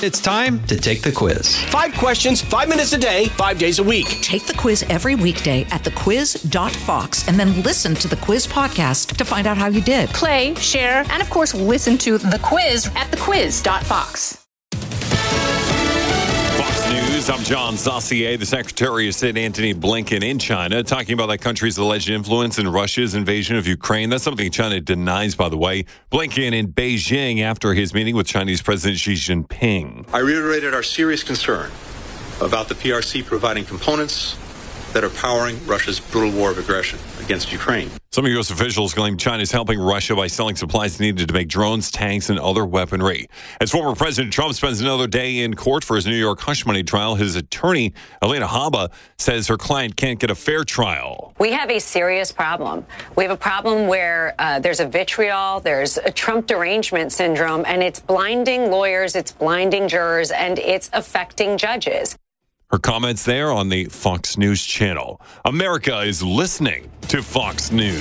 It's time to take the quiz. 5 questions, 5 minutes a day, 5 days a week. Take the quiz every weekday at thequiz.fox and then listen to the quiz podcast to find out how you did. Play, share, and of course, listen to the quiz at thequiz.fox. Fox News, I'm John Saucier. The Secretary of State Antony Blinken in China talking about that country's alleged influence in Russia's invasion of Ukraine. That's something China denies, by the way. Blinken in Beijing after his meeting with Chinese President Xi Jinping. I reiterated our serious concern about the PRC providing components that are powering Russia's brutal war of aggression against Ukraine. Some U.S. officials claim China is helping Russia by selling supplies needed to make drones, tanks, and other weaponry. As former President Trump spends another day in court for his New York hush money trial, his attorney, Elena Haba, says her client can't get a fair trial. We have a serious problem. We have a problem where there's a vitriol, there's a Trump derangement syndrome, and it's blinding lawyers, it's blinding jurors, and it's affecting judges. Her comments there on the Fox News channel. America is listening to Fox News.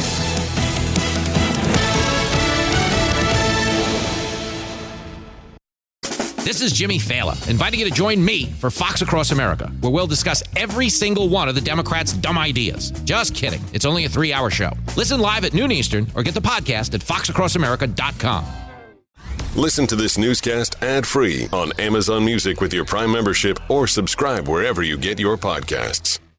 This is Jimmy Fallon, inviting you to join me for Fox Across America, where we'll discuss every single one of the Democrats' dumb ideas. Just kidding. It's only a 3-hour show. Listen live at noon Eastern or get the podcast at foxacrossamerica.com. Listen to this newscast ad-free on Amazon Music with your Prime membership or subscribe wherever you get your podcasts.